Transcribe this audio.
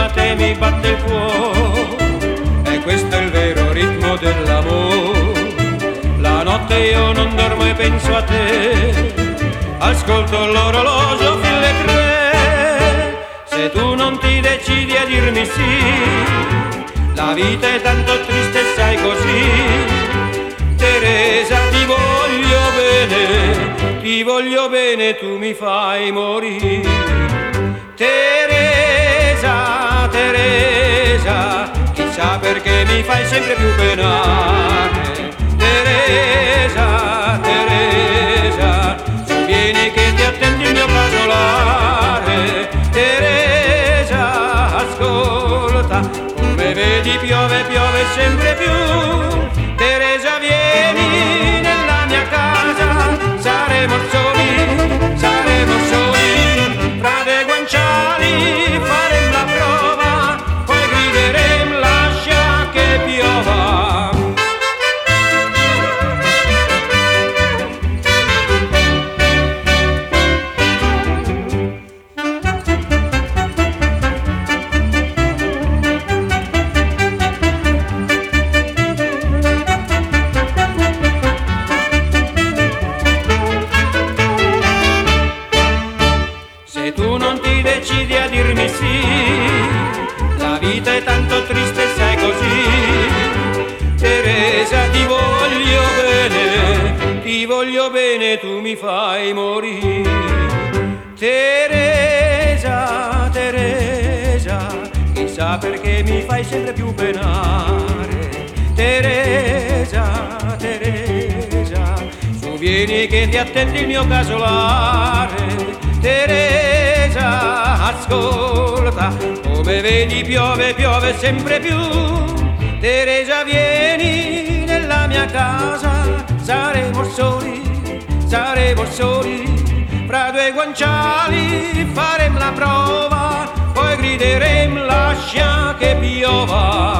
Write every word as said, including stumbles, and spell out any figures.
te mi batte il cuore, e questo è il vero ritmo dell'amore. La notte io non dormo e penso a te, ascolto l'orologio fino alle tre. Se tu non ti decidi a dirmi sì, la vita è tanto triste, sai così. Teresa, ti voglio bene, ti voglio bene, tu mi fai morire. Teresa, Teresa, chissà perché mi fai sempre più penare. Teresa, Teresa, su vieni che ti attendi il mio casolare. Teresa, ascolta, come vedi piove, piove sempre più. Teresa, vieni nella mia casa, saremo soli, saremo soli, fra dei guanciali faremo la prova, poi grideremo lascia che piova. Se tu non ti decidi a dirmi sì, la vita è tanto triste, sai così. Teresa, ti voglio bene, ti voglio bene, tu mi fai morire. Teresa, Teresa, chissà perché mi fai sempre più penare. Teresa, Teresa, su vieni che ti attendi il mio casolare. Teresa, ascolta, come vedi piove, piove sempre più. Teresa, vieni nella mia casa, saremo soli, saremo soli, fra due guanciali faremo la prova, poi grideremo lascia che piova.